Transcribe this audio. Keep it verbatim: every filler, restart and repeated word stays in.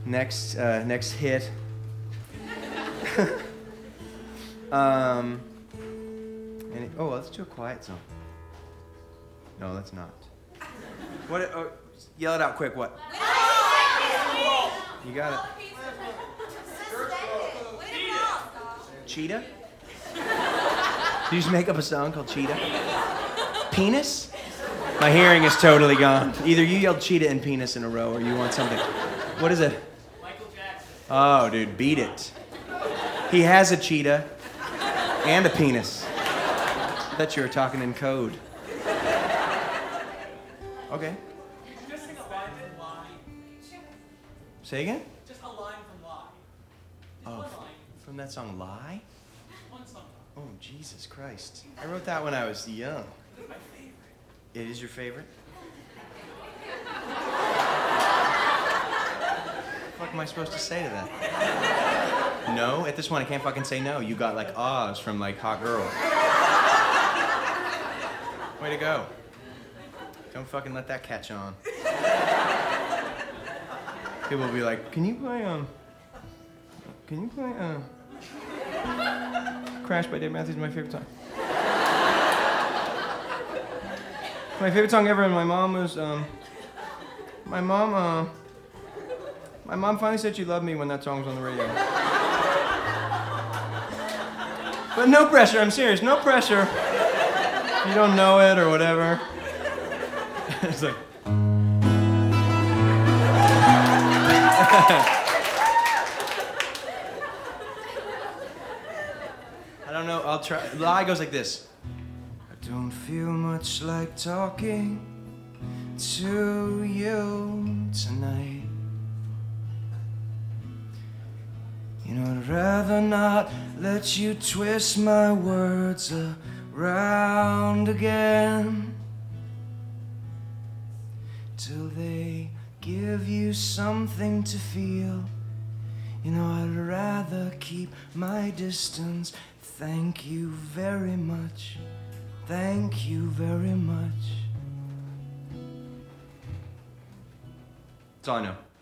next uh, next hit. um, and it, oh, let's do a quiet song. No, let's not. What? Oh, yell it out quick. What? You got it. Cheetah? Did you just make up a song called Cheetah? Penis? My hearing is totally gone. Either you yelled cheetah and penis in a row or you want something. What is it? Michael Jackson. Oh, dude, beat it. He has a cheetah and a penis. I thought you were talking in code. Okay. Just sing a line from Lie. Say again? Just a line from Lie. Just Oh, one f- line. from that song Lie? One song. Oh, Jesus Christ. I wrote that when I was young. That's my favorite. It is your favorite? What am I supposed to say to that? No? At this one, I can't fucking say no. You got like ahs from like Hot Girl. Way to go. Don't fucking let that catch on. People will be like, can you play, um, can you play, uh, Crash by Dave Matthews is my favorite song. My favorite song ever, and my mom was, um, my mom, uh, my mom finally said she loved me when that song was on the radio. But no pressure, I'm serious, no pressure. You don't know it or whatever. It's like... I don't know, I'll try. Lie goes like this. I don't feel much like talking to you tonight. You know, I'd rather not let you twist my words around again till they give you something to feel. You know, I'd rather keep my distance. Thank you very much. Thank you very much. That's all I know.